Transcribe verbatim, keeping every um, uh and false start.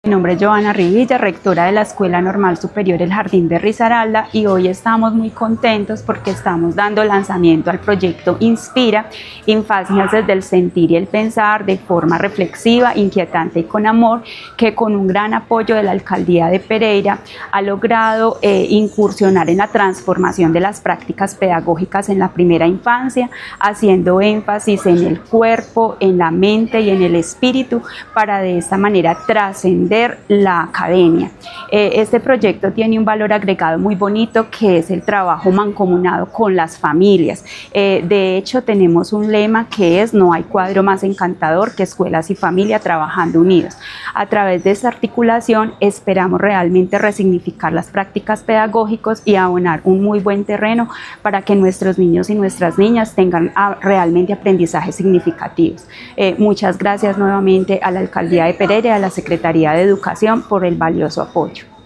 Mi nombre es Joana Rivilla, rectora de la Escuela Normal Superior El Jardín de Risaralda, y hoy estamos muy contentos porque estamos dando lanzamiento al proyecto Inspira, Infancias desde el sentir y el pensar, de forma reflexiva, inquietante y con amor, que con un gran apoyo de la Alcaldía de Pereira ha logrado eh, incursionar en la transformación de las prácticas pedagógicas en la primera infancia, haciendo énfasis en el cuerpo, en la mente y en el espíritu, para de esta manera trascender la academia. Eh, este proyecto tiene un valor agregado muy bonito, que es el trabajo mancomunado con las familias. Eh, de hecho, tenemos un lema que es: no hay cuadro más encantador que escuelas y familia trabajando unidos. A través de esta articulación esperamos realmente resignificar las prácticas pedagógicas y abonar un muy buen terreno para que nuestros niños y nuestras niñas tengan a, realmente aprendizajes significativos. Eh, muchas gracias nuevamente a la Alcaldía de Pereira y a la Secretaría de Educación por el valioso apoyo.